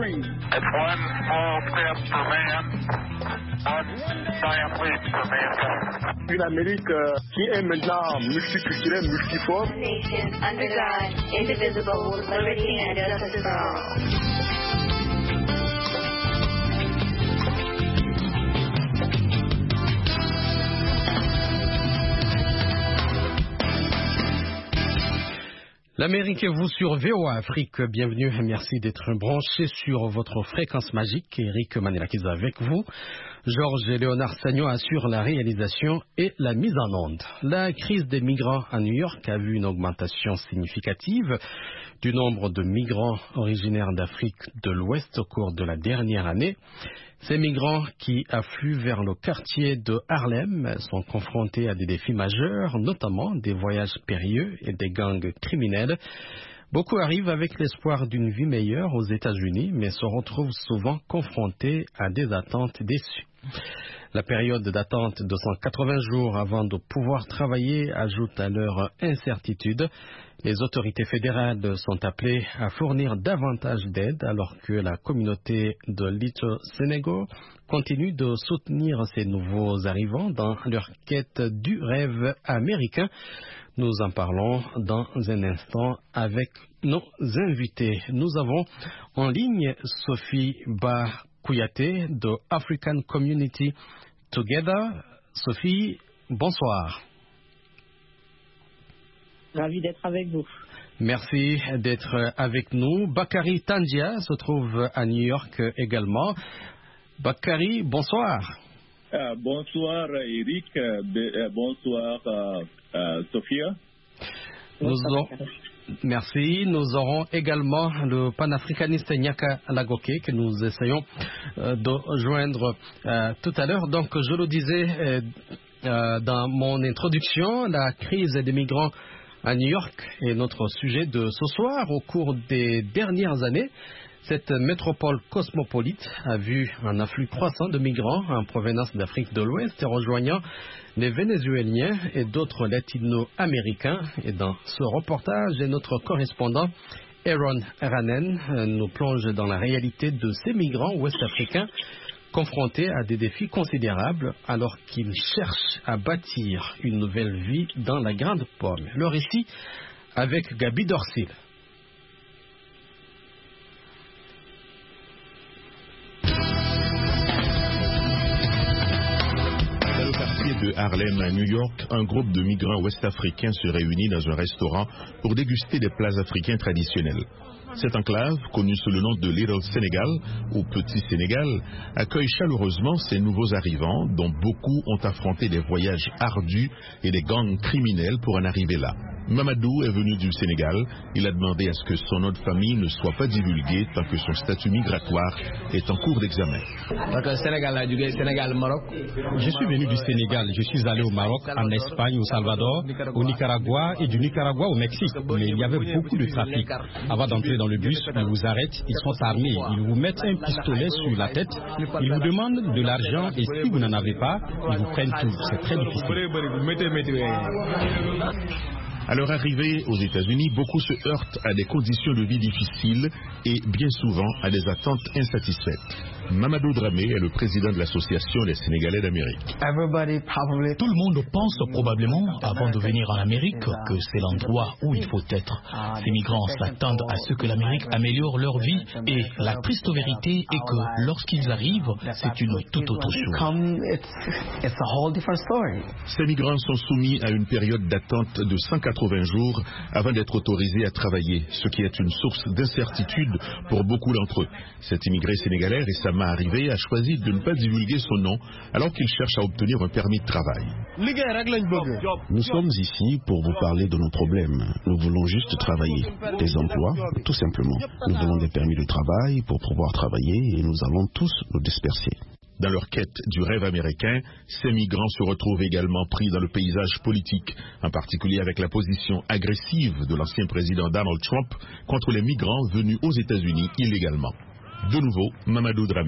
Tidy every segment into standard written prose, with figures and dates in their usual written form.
country. It's one small step for man, one giant leap for mankind. Une Amérique qui est maintenant multiculturelle, multiforme. A nation under God, indivisible, with liberty and justice for all. L'Amérique vous sur VOA Afrique, bienvenue et merci d'être branché sur votre fréquence magique. Eric Manelakiza avec vous. Georges et Léonard Sagnon assurent la réalisation et la mise en onde. La crise des migrants à New York a vu une augmentation significative du nombre de migrants originaires d'Afrique de l'Ouest au cours de la dernière année. Ces migrants qui affluent vers le quartier de Harlem sont confrontés à des défis majeurs, notamment des voyages périlleux et des gangs criminels. Beaucoup arrivent avec l'espoir d'une vie meilleure aux États-Unis, mais se retrouvent souvent confrontés à des attentes déçues. La période d'attente de 180 jours avant de pouvoir travailler ajoute à leur incertitude. Les autorités fédérales sont appelées à fournir davantage d'aide alors que la communauté de Little Senegal continue de soutenir ces nouveaux arrivants dans leur quête du rêve américain. Nous en parlons dans un instant avec nos invités. Nous avons en ligne Sophie Ba-Kouyaté de African Community Together. Sophie, bonsoir. Ravi d'être avec vous. Merci d'être avec nous. Bakary Tandia se trouve à New York également. Bakary, bonsoir. Bonsoir Eric, bonsoir Sophia. Merci. Nous aurons également le panafricaniste Nyaka Lagoke que nous essayons de joindre tout à l'heure. Donc, je le disais dans mon introduction, la crise des migrants à New York est notre sujet de ce soir. Au cours des dernières années, cette métropole cosmopolite a vu un afflux croissant de migrants en provenance d'Afrique de l'Ouest rejoignant les Vénézuéliens et d'autres latino-américains. Et dans ce reportage, notre correspondant Aaron Ranen nous plonge dans la réalité de ces migrants ouest-africains confrontés à des défis considérables alors qu'ils cherchent à bâtir une nouvelle vie dans la Grande Pomme. Le récit avec Gabi Dorsil. De Harlem à New York, un groupe de migrants ouest-africains se réunit dans un restaurant pour déguster des plats africains traditionnels. Cette enclave, connue sous le nom de Little Senegal ou Petit Sénégal, accueille chaleureusement ces nouveaux arrivants dont beaucoup ont affronté des voyages ardus et des gangs criminels pour en arriver là. Mamadou est venu du Sénégal. Il a demandé à ce que son nom de famille ne soit pas divulgué tant que son statut migratoire est en cours d'examen. Je suis venu du Sénégal. Je suis allé au Maroc, en Espagne, au Salvador, au Nicaragua et du Nicaragua au Mexique. Mais il y avait beaucoup de trafic. Avant d'entrer dans le bus, ils vous arrêtent, ils sont armés. Ils vous mettent un pistolet sur la tête. Ils vous demandent de l'argent et si vous n'en avez pas, ils vous prennent tout. C'est très difficile. À leur arrivée aux États-Unis, beaucoup se heurtent à des conditions de vie difficiles et bien souvent à des attentes insatisfaites. Mamadou Dramé est le président de l'Association des Sénégalais d'Amérique. Tout le monde pense probablement, avant de venir en Amérique, que c'est l'endroit où il faut être. Ces migrants s'attendent à ce que l'Amérique améliore leur vie et la triste vérité est que lorsqu'ils arrivent, c'est une toute autre chose. Ces migrants sont soumis à une période d'attente de 180 jours avant d'être autorisés à travailler, ce qui est une source d'incertitude pour beaucoup d'entre eux. Cet immigré sénégalais récemment arrivé a choisi de ne pas divulguer son nom alors qu'il cherche à obtenir un permis de travail. Nous sommes ici pour vous parler de nos problèmes. Nous voulons juste travailler. Des emplois, tout simplement. Nous voulons des permis de travail pour pouvoir travailler et nous allons tous nous disperser. Dans leur quête du rêve américain, ces migrants se retrouvent également pris dans le paysage politique, en particulier avec la position agressive de l'ancien président Donald Trump contre les migrants venus aux États-Unis illégalement. De nouveau, Mamadou Dramé.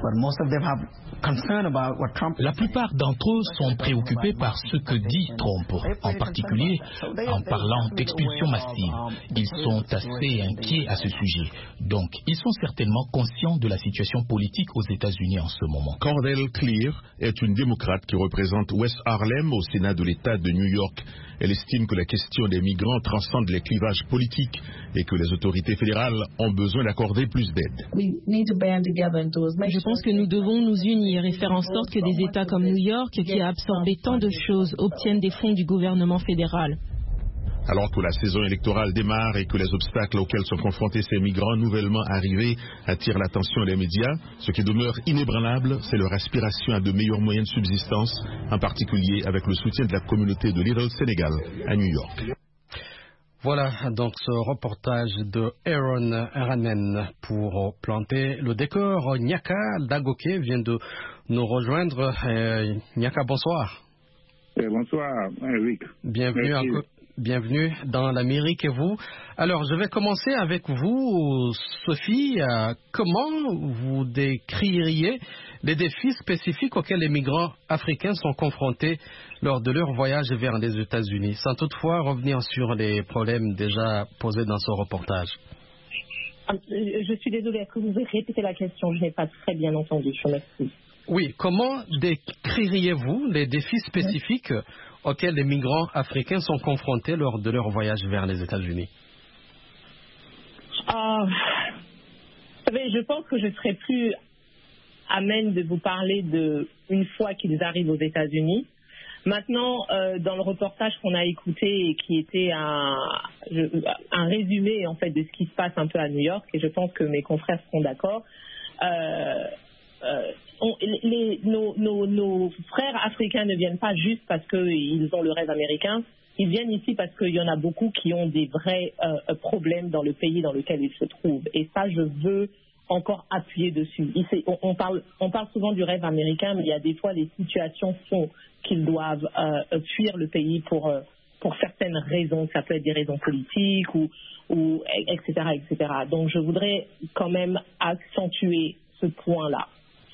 La plupart d'entre eux sont préoccupés par ce que dit Trump, en particulier en parlant d'expulsion massive. Ils sont assez inquiets à ce sujet. Donc, ils sont certainement conscients de la situation politique aux États-Unis en ce moment. Cordell Clear est une démocrate qui représente West Harlem au Sénat de l'État de New York. Elle estime que la question des migrants transcende les clivages politiques et que les autorités fédérales ont besoin d'accorder plus d'aide. Je pense que nous devons nous unir et faire en sorte que des États comme New York, qui a absorbé tant de choses, obtiennent des fonds du gouvernement fédéral. Alors que la saison électorale démarre et que les obstacles auxquels sont confrontés ces migrants nouvellement arrivés attirent l'attention des médias, ce qui demeure inébranlable, c'est leur aspiration à de meilleurs moyens de subsistance, en particulier avec le soutien de la communauté de Little Sénégal à New York. Voilà donc ce reportage de Aaron Aramen pour planter le décor. Nyaka Dagoke vient de nous rejoindre. Nyaka, bonsoir. Bonsoir, Eric. Bienvenue dans l'Amérique et vous. Alors, je vais commencer avec vous, Sophie. Comment vous décririez les défis spécifiques auxquels les migrants africains sont confrontés lors de leur voyage vers les États-Unis, sans toutefois revenir sur les problèmes déjà posés dans ce reportage? Je suis désolée, est-ce que vous pouvez répéter la question? Je n'ai pas très bien entendu, je m'excuse. Oui, comment décririez-vous les défis spécifiques auxquels les migrants africains sont confrontés lors de leur voyage vers les États-Unis? Vous savez, je pense que je serais plus amène de vous parler de une fois qu'ils arrivent aux États-Unis. Maintenant, dans le reportage qu'on a écouté et qui était un résumé en fait de ce qui se passe un peu à New York, et je pense que mes confrères seront d'accord. Nos frères africains ne viennent pas juste parce qu'ils ont le rêve américain. Ils viennent ici parce qu'il y en a beaucoup qui ont des vrais problèmes dans le pays dans lequel ils se trouvent. Et ça, je veux encore appuyer dessus. On parle souvent du rêve américain, mais il y a des fois les situations font qu'ils doivent fuir le pays pour certaines raisons. Ça peut être des raisons politiques ou etc., etc. Donc, je voudrais quand même accentuer ce point-là.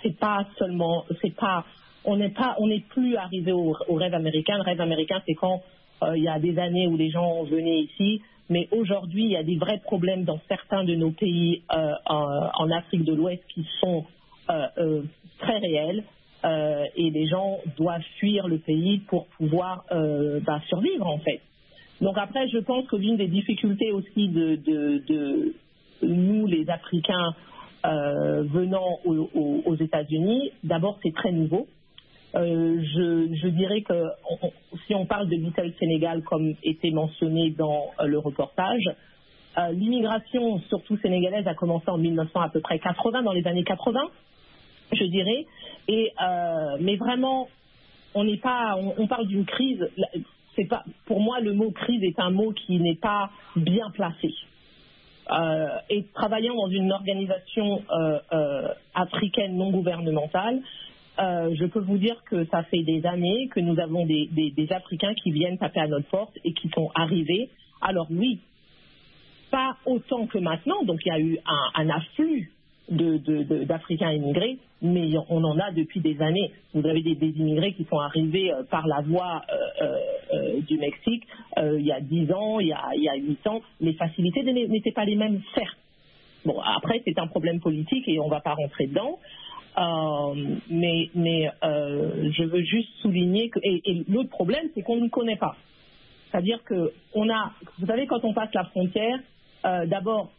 On n'est plus arrivé au rêve américain. Le rêve américain, c'est quand il y a des années où les gens venaient ici, mais aujourd'hui, il y a des vrais problèmes dans certains de nos pays en Afrique de l'Ouest qui sont très réels et les gens doivent fuir le pays pour pouvoir survivre, en fait. Donc après, je pense que l'une des difficultés aussi de nous, les Africains, venant aux États-Unis, d'abord c'est très nouveau. Je dirais que si on parle de Little Sénégal comme était mentionné dans le reportage, l'immigration surtout sénégalaise a commencé en 1900 à peu près 80, dans les années 80, je dirais. Mais vraiment, on parle d'une crise. Pour moi, le mot crise est un mot qui n'est pas bien placé. Et travaillant dans une organisation africaine non gouvernementale, je peux vous dire que ça fait des années que nous avons des Africains qui viennent taper à notre porte et qui sont arrivés. Alors oui, pas autant que maintenant, donc il y a eu un afflux d'Africains immigrés, mais on en a depuis des années. Vous avez des immigrés qui sont arrivés par la voie du Mexique il y a 10 ans, il y a 8 ans. Les facilités n'étaient pas les mêmes, certes. Bon, après, c'est un problème politique et on ne va pas rentrer dedans. Mais je veux juste souligner que... Et l'autre problème, c'est qu'on ne connaît pas. C'est-à-dire que vous savez, quand on passe la frontière, d'abord,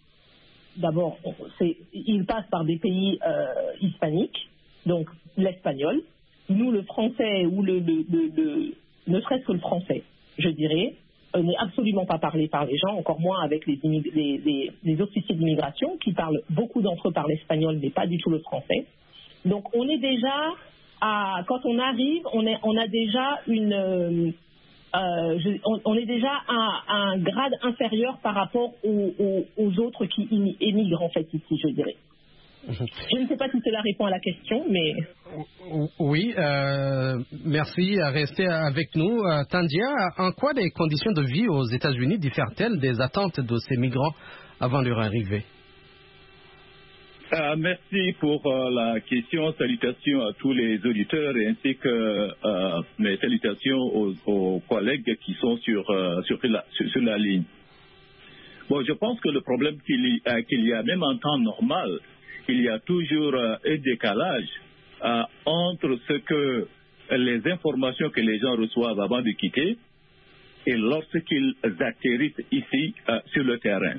ils passent par des pays hispaniques, donc l'espagnol. Nous, le français, ou ne serait-ce que le français, je dirais, n'est absolument pas parlé par les gens, encore moins avec les officiers d'immigration, qui parlent, beaucoup d'entre eux parlent l'espagnol, mais pas du tout le français. Donc, on est déjà, quand on arrive, on a déjà on est déjà à un grade inférieur par rapport aux autres qui émigrent en fait ici, je dirais. Je ne sais pas si cela répond à la question, mais... Oui, merci. Restez avec nous. Tandia, en quoi les conditions de vie aux États-Unis diffèrent-elles des attentes de ces migrants avant leur arrivée? Merci pour la question. Salutations à tous les auditeurs ainsi que mes salutations aux collègues qui sont sur la ligne. Bon, je pense que le problème qu'il y a, même en temps normal, il y a toujours un décalage entre ce que les informations que les gens reçoivent avant de quitter et lorsqu'ils atterrissent ici sur le terrain.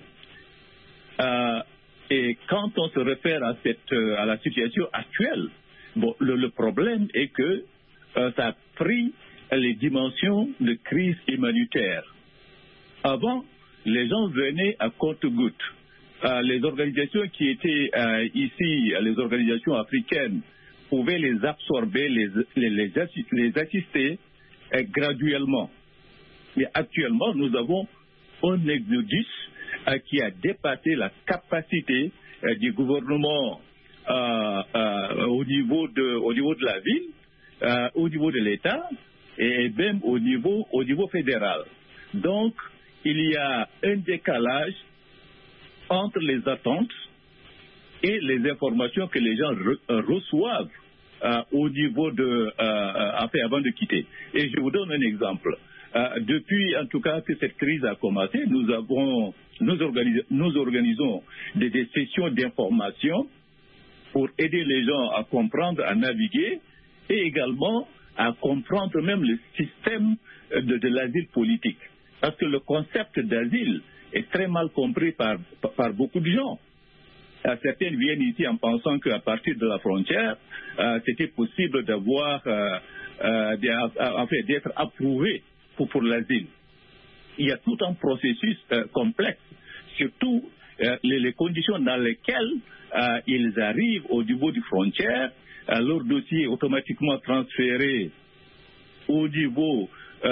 Et quand on se réfère à la situation actuelle, bon, le problème est que ça a pris les dimensions de crise humanitaire. Avant, les gens venaient à compte-gouttes. Les organisations qui étaient ici, les organisations africaines, pouvaient les absorber, les assister graduellement. Mais actuellement, nous avons un exodus qui a dépassé la capacité du gouvernement au niveau de la ville, au niveau de l'État et même au niveau fédéral. Donc, il y a un décalage entre les attentes et les informations que les gens reçoivent au niveau avant de quitter. Et je vous donne un exemple. Depuis, en tout cas, que cette crise a commencé, nous organisons des sessions d'information pour aider les gens à comprendre, à naviguer et également à comprendre même le système de l'asile politique. Parce que le concept d'asile est très mal compris par beaucoup de gens. Certains viennent ici en pensant qu'à partir de la frontière, c'était possible d'avoir, d'être approuvé pour l'asile. Il y a tout un processus complexe, surtout les conditions dans lesquelles ils arrivent au niveau des frontières, leur dossier est automatiquement transféré au niveau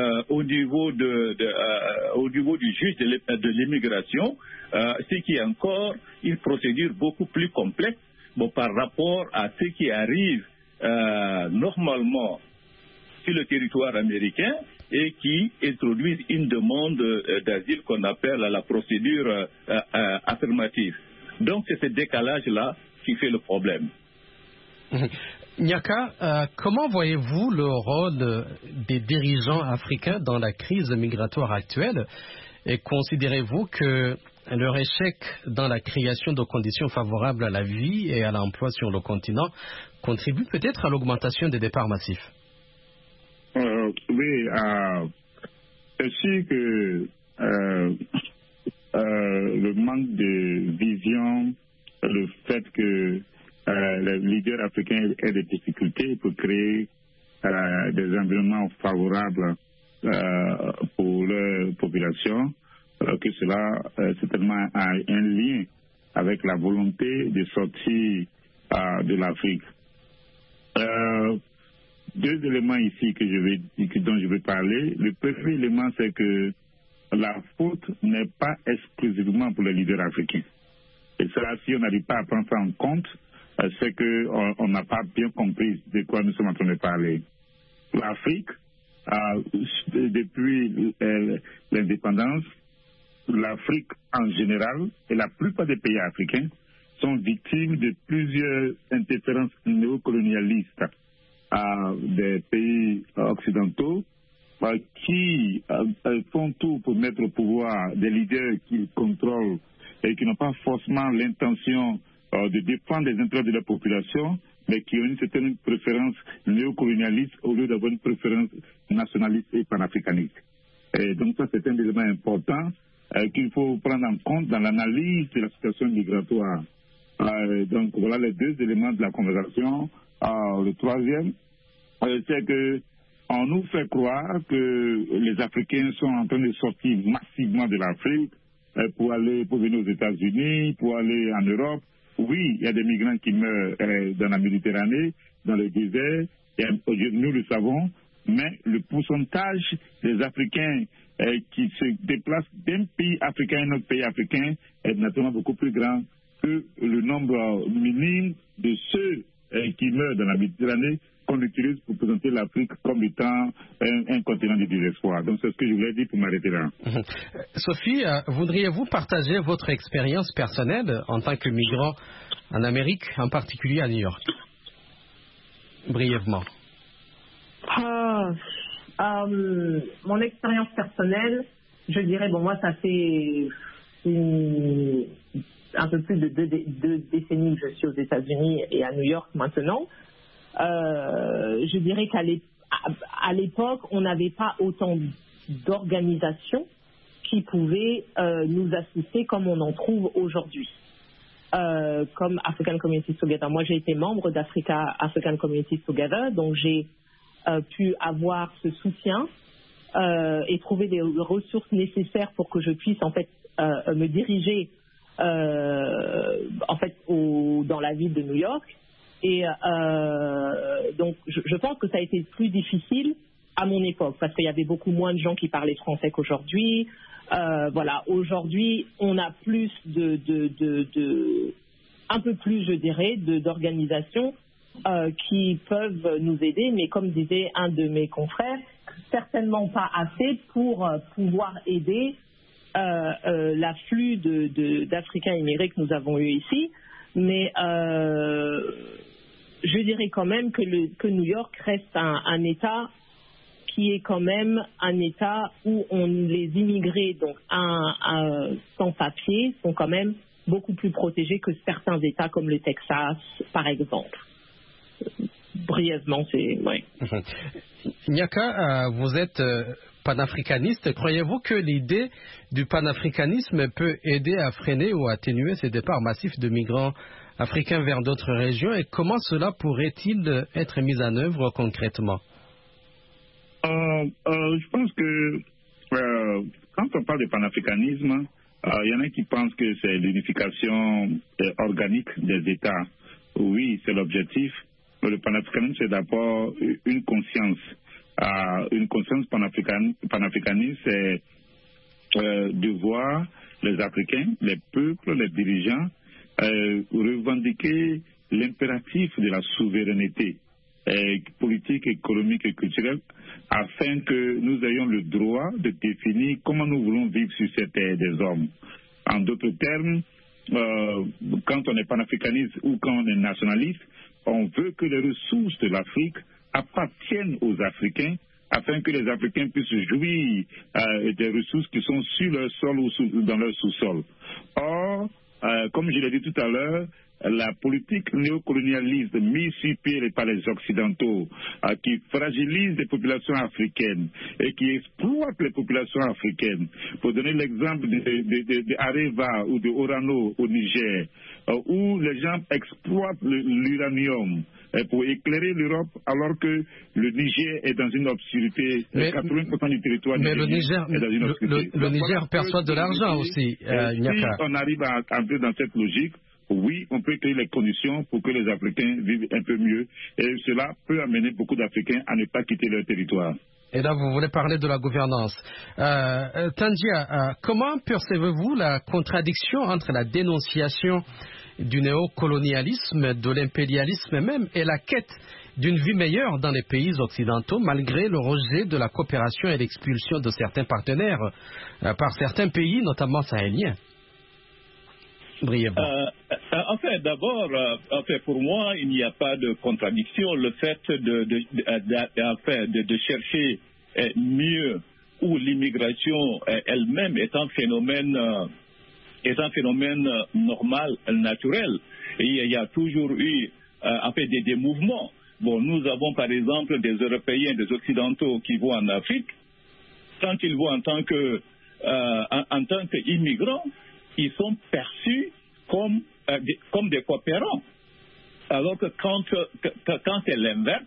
du juge de l'immigration, ce qui est encore une procédure beaucoup plus complexe par rapport à ce qui arrive normalement sur le territoire américain et qui introduisent une demande d'asile qu'on appelle la procédure affirmative. Donc c'est ce décalage-là qui fait le problème. Nyaka, comment voyez-vous le rôle des dirigeants africains dans la crise migratoire actuelle et considérez-vous que leur échec dans la création de conditions favorables à la vie et à l'emploi sur le continent contribue peut-être à l'augmentation des départs massifs? Oui, c'est sûr que le manque de vision, le fait que les leaders africains aient des difficultés pour créer des environnements favorables pour leur population, que cela certainement a un lien avec la volonté de sortir de l'Afrique. Deux éléments ici dont je vais parler. Le premier élément, c'est que la faute n'est pas exclusivement pour les leaders africains. Et cela, si on n'arrive pas à prendre ça en compte, c'est qu'on n'a pas bien compris de quoi nous sommes en train de parler. L'Afrique, depuis l'indépendance, l'Afrique en général et la plupart des pays africains sont victimes de plusieurs interférences néocolonialistes des pays occidentaux qui font tout pour mettre au pouvoir des leaders qu'ils contrôlent et qui n'ont pas forcément l'intention de défendre les intérêts de la population, mais qui ont une certaine préférence néocolonialiste au lieu d'avoir une préférence nationaliste et panafricaniste. Et donc ça, c'est un élément important qu'il faut prendre en compte dans l'analyse de la situation migratoire. Donc voilà les deux éléments de la conversation. Le troisième, c'est que on nous fait croire que les Africains sont en train de sortir massivement de l'Afrique pour venir aux États-Unis, pour aller en Europe. Oui, il y a des migrants qui meurent dans la Méditerranée, dans le désert, nous le savons, mais le pourcentage des Africains qui se déplacent d'un pays africain à un autre pays africain est naturellement beaucoup plus grand que le nombre minime de ceux qui meurent dans la Méditerranée qu'on utilise pour présenter l'Afrique comme étant un continent de désespoir. Donc c'est ce que je voulais dire pour m'arrêter là. Sophie, voudriez-vous partager votre expérience personnelle en tant que migrant en Amérique, en particulier à New York? Brièvement. Mon expérience personnelle, je dirais, bon, moi, ça fait un peu plus de deux décennies que je suis aux États-Unis et à New York maintenant. Je dirais qu'à l'époque, on n'avait pas autant d'organisations qui pouvaient nous assister comme on en trouve aujourd'hui. Comme African Communities Together. Moi, j'ai été membre d'African Communities Together, donc j'ai pu avoir ce soutien et trouver des ressources nécessaires pour que je puisse en fait me diriger en fait dans la ville de New York. Et donc, je pense que ça a été plus difficile à mon époque parce qu'il y avait beaucoup moins de gens qui parlaient français qu'aujourd'hui. Voilà, aujourd'hui, on a plus un peu plus, je dirais, d'organisations qui peuvent nous aider, mais comme disait un de mes confrères, certainement pas assez pour pouvoir aider l'afflux d'Africains immigrés que nous avons eu ici. Mais je dirais quand même que New York reste un État qui est quand même un État où les immigrés, donc sans papier, sont quand même beaucoup plus protégés que certains États comme le Texas, par exemple. Brièvement, c'est... Ouais. Nyaka, vous êtes panafricaniste. Croyez-vous que l'idée du panafricanisme peut aider à freiner ou atténuer ces départs massifs de migrants africains vers d'autres régions? Et comment cela pourrait-il être mis en œuvre concrètement? Je pense que quand on parle de panafricanisme, il y en a qui pensent que c'est l'unification organique des États. Oui, c'est l'objectif. Mais le panafricanisme, c'est d'abord une conscience. Une conscience panafricaniste, c'est de voir les Africains, les peuples, les dirigeants revendiquer l'impératif de la souveraineté politique, économique et culturelle, afin que nous ayons le droit de définir comment nous voulons vivre sur cette terre des hommes. En d'autres termes, quand on est panafricaniste ou quand on est nationaliste, on veut que les ressources de l'Afrique appartiennent aux Africains afin que les Africains puissent jouir des ressources qui sont sur leur sol ou dans leur sous-sol. Or, comme je l'ai dit tout à l'heure, la politique néocolonialiste mise sur pied par les Occidentaux, qui fragilise les populations africaines et qui exploite les populations africaines. Pour donner l'exemple de Areva ou de Orano au Niger, où les gens exploitent l'uranium pour éclairer l'Europe, alors que le Niger est dans une obscurité. 80% du territoire nigérien est dans une obscurité. Le Niger perçoit de l'argent aussi. Si on arrive à entrer dans cette logique, oui, on peut créer les conditions pour que les Africains vivent un peu mieux. Et cela peut amener beaucoup d'Africains à ne pas quitter leur territoire. Et là, vous voulez parler de la gouvernance. Tandia, comment percevez-vous la contradiction entre la dénonciation du néocolonialisme, de l'impérialisme même, et la quête d'une vie meilleure dans les pays occidentaux, malgré le rejet de la coopération et l'expulsion de certains partenaires par certains pays, notamment sahéliens? Brièvement. D'abord, pour moi, il n'y a pas de contradiction. Le fait de chercher mieux, où l'immigration elle-même est un phénomène normal, naturel. Et il y a toujours eu des mouvements. Bon, nous avons par exemple des Européens, des Occidentaux qui vont en Afrique. Quand ils vont en tant qu'immigrants, ils sont perçus comme des coopérants. Alors que quand c'est l'inverse,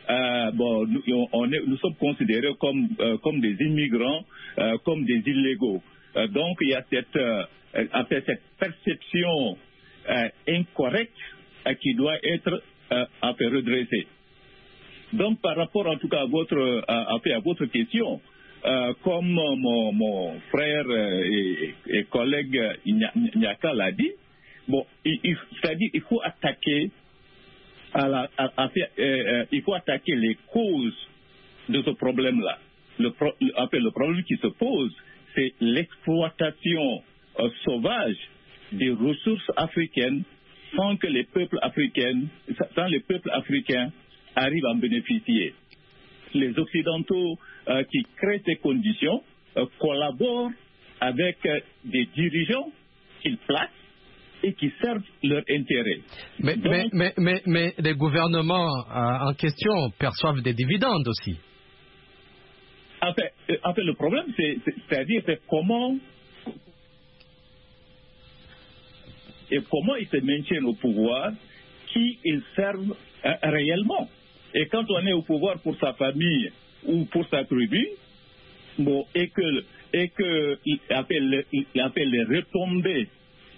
nous sommes considérés comme des immigrants, comme des illégaux. Donc il y a cette perception incorrecte qui doit être redressée. Donc par rapport en tout cas à votre question, comme mon frère et collègue Nyaka l'a dit, c'est-à-dire il faut attaquer il faut attaquer les causes de ce problème-là. Le problème qui se pose, c'est l'exploitation sauvage des ressources africaines sans que les peuples africains arrivent à en bénéficier. Les Occidentaux qui créent ces conditions collaborent avec des dirigeants qu'ils placent et qui servent leur intérêt. Mais les gouvernements en question perçoivent des dividendes aussi. En fait, le problème, c'est comment ils se maintiennent au pouvoir, qui ils servent réellement. Et quand on est au pouvoir pour sa famille ou pour sa tribu, et que les retombées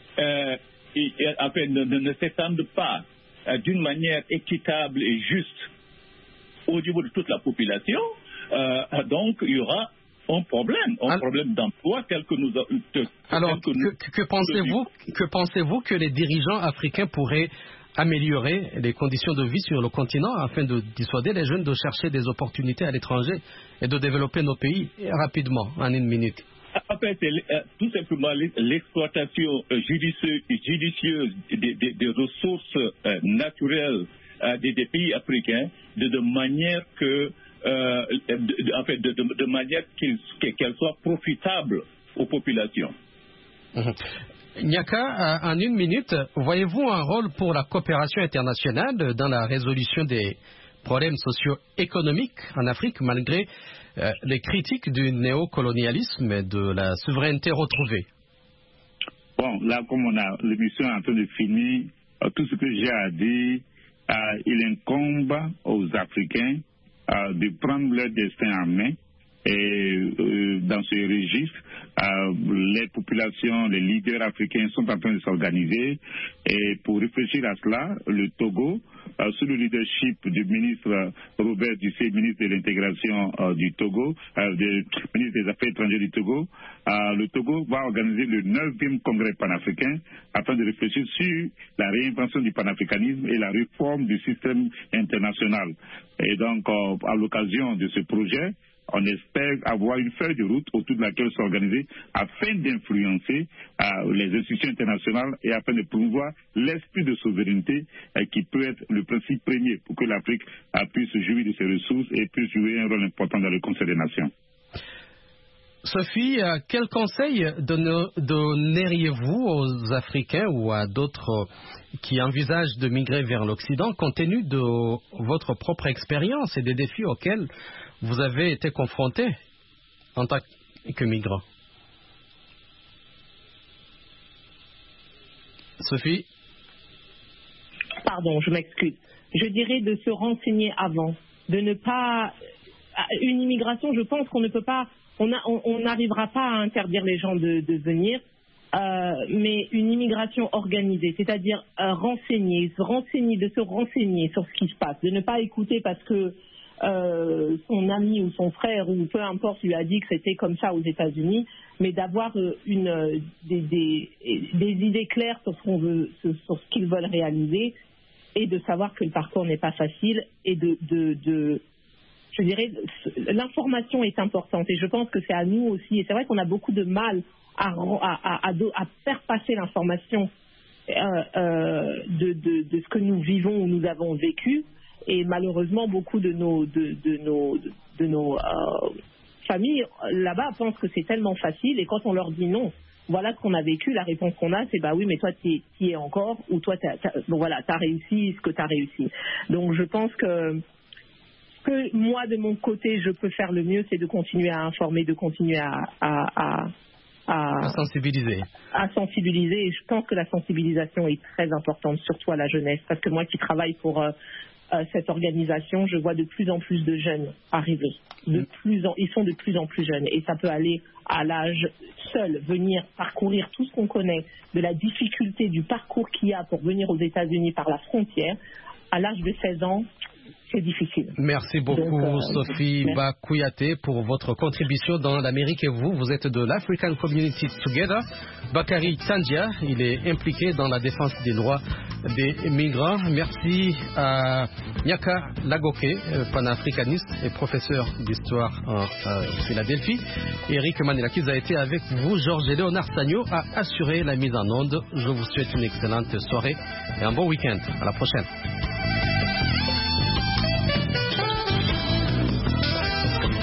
ne s'étendent pas d'une manière équitable et juste au niveau de toute la population, donc il y aura un problème d'emploi tel que nous... Alors, que pensez-vous que les dirigeants africains pourraient améliorer les conditions de vie sur le continent afin de dissuader les jeunes de chercher des opportunités à l'étranger et de développer nos pays rapidement, en une minute? En fait, c'est tout simplement l'exploitation judicieuse des ressources naturelles des pays africains de manière que de manière qu'elles soient profitables aux populations. Nyaka, en une minute, voyez-vous un rôle pour la coopération internationale dans la résolution des problèmes socio-économiques en Afrique, malgré les critiques du néocolonialisme et de la souveraineté retrouvée? Bon, là, comme l'émission est en train de finir, tout ce que j'ai à dire, il incombe aux Africains de prendre leur destin en main. Et dans ce registre, les populations, les leaders africains sont en train de s'organiser. Et pour réfléchir à cela, le Togo, sous le leadership du ministre Robert Dussé, ministre de l'intégration du Togo, ministre des Affaires étrangères du Togo, le Togo va organiser le 9e congrès panafricain afin de réfléchir sur la réinvention du panafricanisme et la réforme du système international. Et donc, à l'occasion de ce projet, on espère avoir une feuille de route autour de laquelle s'organiser afin d'influencer les institutions internationales et afin de promouvoir l'esprit de souveraineté qui peut être le principe premier pour que l'Afrique puisse jouir de ses ressources et puisse jouer un rôle important dans le Conseil des Nations. Sophie, quel conseil donneriez-vous aux Africains ou à d'autres qui envisagent de migrer vers l'Occident compte tenu de votre propre expérience et des défis auxquels vous avez été confronté en tant que migrant? Sophie? Pardon, je m'excuse. Je dirais de se renseigner avant, de ne pas... Une immigration, je pense qu'on ne peut pas... On n'arrivera pas à interdire les gens de venir, mais une immigration organisée, c'est-à-dire de se renseigner sur ce qui se passe, de ne pas écouter parce que son ami ou son frère ou peu importe lui a dit que c'était comme ça aux États-Unis, mais d'avoir des idées claires sur ce qu'ils veulent réaliser et de savoir que le parcours n'est pas facile et je dirais, l'information est importante et je pense que c'est à nous aussi, et c'est vrai qu'on a beaucoup de mal à faire passer l'information de ce que nous vivons ou nous avons vécu, et malheureusement beaucoup de nos familles là-bas pensent que c'est tellement facile, et quand on leur dit non, voilà ce qu'on a vécu, la réponse qu'on a c'est bah oui mais toi tu y es encore, ou toi t'as réussi ce que tu as réussi. Donc je pense que moi, de mon côté, je peux faire le mieux, c'est de continuer à informer, de continuer à sensibiliser. Et je pense que la sensibilisation est très importante, surtout à la jeunesse. Parce que moi qui travaille pour cette organisation, je vois de plus en plus de jeunes arriver. Ils sont de plus en plus jeunes. Et ça peut aller à l'âge seul, venir parcourir tout ce qu'on connaît, de la difficulté du parcours qu'il y a pour venir aux États-Unis par la frontière. À l'âge de 16 ans, c'est difficile. Merci beaucoup, Donc, Sophie Bakouyaté, pour votre contribution dans l'Amérique. Et vous êtes de l'African Community Together. Bakari Tandia, il est impliqué dans la défense des droits des migrants. Merci à Nyaka Lagoke, panafricaniste et professeur d'histoire en Philadelphie. Eric Manelakiz a été avec vous. Georges Léonard Sagno a assuré la mise en onde. Je vous souhaite une excellente soirée et un bon week-end. À la prochaine.